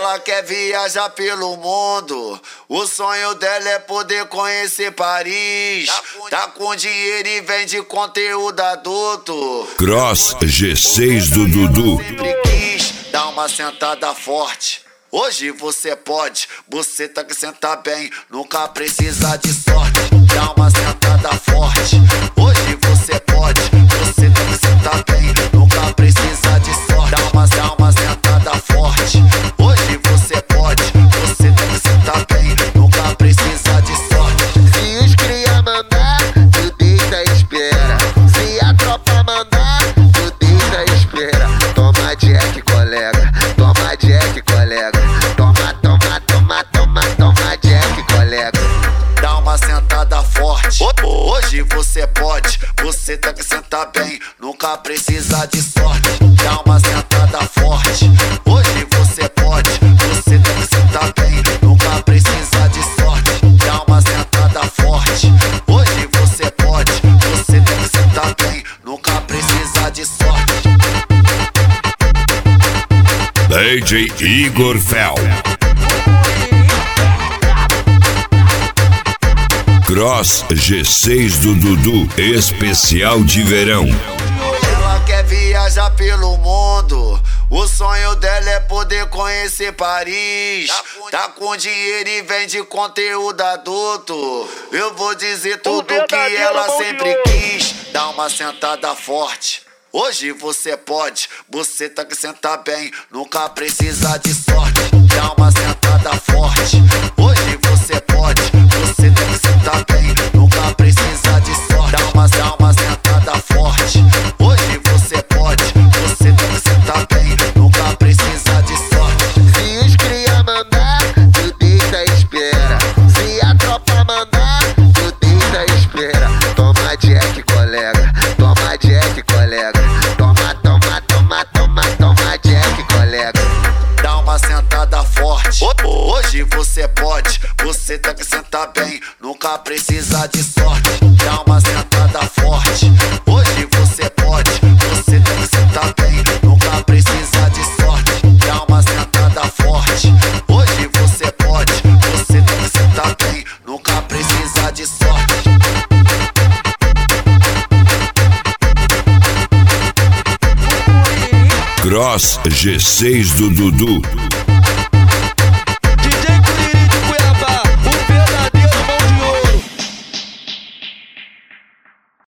Ela quer viajar pelo mundo, o sonho dela é poder conhecer Paris. Tá com dinheiro e vende conteúdo adulto. Cross G6 do Dudu. Sempre quis dar uma sentada forte. Hoje você pode, você tá que sentar bem, nunca precisa de sorte. Dá uma sentada forte. Hoje você pode, você tá que sentar bem, nunca precisa de sorte. Dá uma sentada forte. Hoje você pode, você tá que sentar bem, nunca precisa de sorte. Se os cria mandar, tu deita e espera. Se a tropa mandar, tu deita e espera. Toma Jack, colega, toma Jack, colega. Toma Jack, colega. Dá uma sentada forte. Hoje você pode, você tá que sentar bem, nunca precisa de sorte. Dá uma sentada forte. Hoje você pode, você tá que sentar bem, nunca precisa de sorte. Dá uma sentada forte. Hoje você pode, você tá que sentar bem, nunca precisa de sorte. DJ Igor Fel. Cross G6 do Dudu, especial de verão. Ela quer viajar pelo mundo, o sonho dela é poder conhecer Paris. Tá com dinheiro e vende conteúdo adulto. Eu vou dizer tudo que ela sempre quis. Dá uma sentada forte. Hoje você pode, você tá que sentar bem, nunca precisa de sorte. Dá uma sentada forte. Hoje você pode, você tá que sentar bem, nunca precisa de sorte. Dá uma sentada forte. Hoje você pode, você tá que sentar bem, nunca precisa de sorte. Se os cria mandar, tu deita e espera. Se a tropa mandar, tu deita e espera. Toma Jack, colega, toma Jack, colega. Toma Jack, colega. Dá uma sentada forte. Hoje você pode, você tá que sentar bem, nunca precisa de sorte. Dá uma sentada forte. Hoje você pode, você tá que sentar bem, nunca precisa de sorte. Dá uma sentada forte. Hoje você pode, você tá que sentar bem, nunca precisa de sorte. Cross G6 do Dudu.